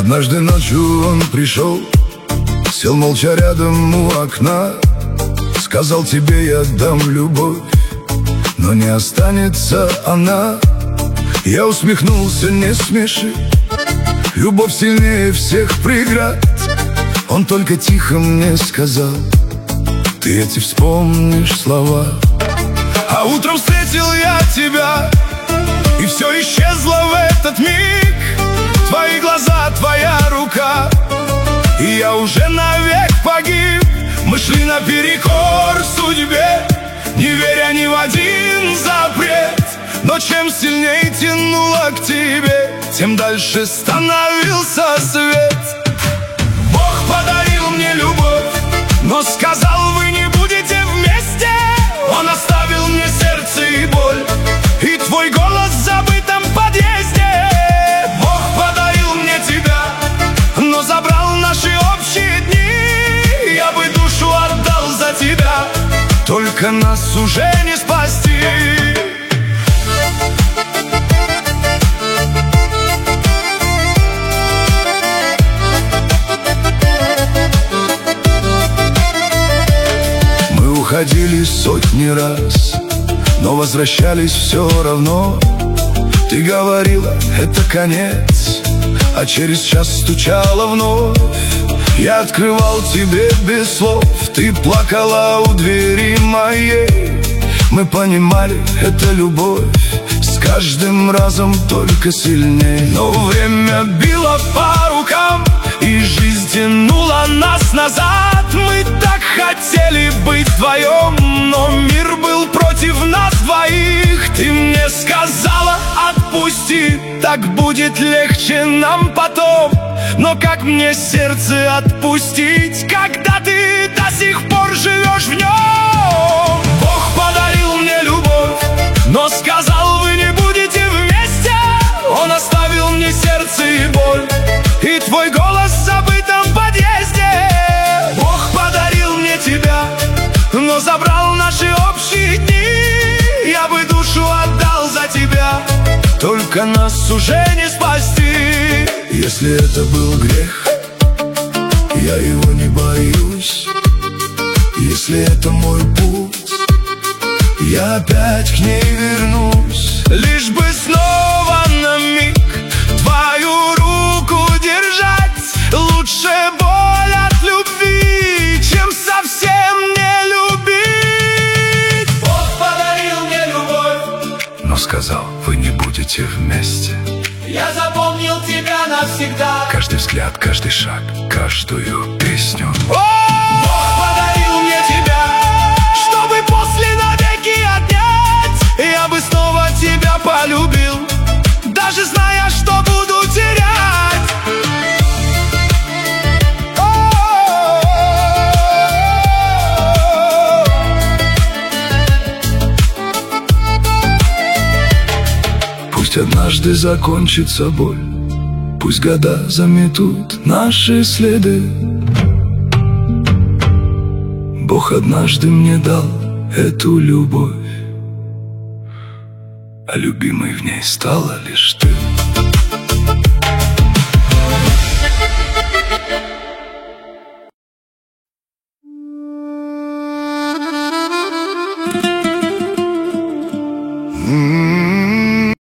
Однажды ночью он пришел, сел молча рядом у окна. Сказал: тебе я дам любовь, но не останется она. Я усмехнулся: не смеши, любовь сильнее всех преград. Он только тихо мне сказал: ты эти вспомнишь слова. А утром встретил я тебя, и все исчезло в этот миг. Твои глаза, твоя рука, и я уже навек погиб. Мы шли наперекор судьбе, не веря ни в один запрет. Но чем сильнее тянуло к тебе, тем дальше становился свет. Бог подарил мне любовь, но сказал: вы не будете вместе. Он оставил мне сердце и боль, и твой голос в забытом подъезде. Бог подарил мне тебя, но забрал наши общие дни. Я бы душу отдал за тебя, только нас уже не спасти. Уходили сотни раз, но возвращались все равно. Ты говорила: это конец, а через час стучала вновь. Я открывал тебе без слов, ты плакала у двери моей. Мы понимали, это любовь, с каждым разом только сильней. Но время било по рукам, и жизнь тянула нас назад. Мы так хотели быть вдвоем, но мир был против нас двоих. Ты мне сказала: отпусти, так будет легче нам потом. Но как мне сердце отпустить, когда ты до сих пор живешь в нем? Бог подарил мне любовь, но сказал: вы не будете вместе. Он оставил мне сердце и боль, и твой голос в забытом подъезде. Бог подарил мне тебя, но забрал наши общие дни. Я бы душу отдал за тебя, только нас уже не спасти. Если это был грех, я его не боюсь. Если это мой путь, я опять к ней вернусь. Лишь бы снова на миг твою руку держать. Лучше боль от любви, чем совсем не любить. Бог подарил мне любовь, но сказал: вы не будете вместе. Я запомнил тебя навсегда. Каждый взгляд, каждый шаг, каждую песню. Бог подарил мне тебя, чтобы после навеки отнять. Я бы снова тебя полюбил, даже зная, что буду терять. Пусть однажды закончится боль, пусть года заметут наши следы. Бог однажды мне дал эту любовь, а любимой в ней стала лишь ты.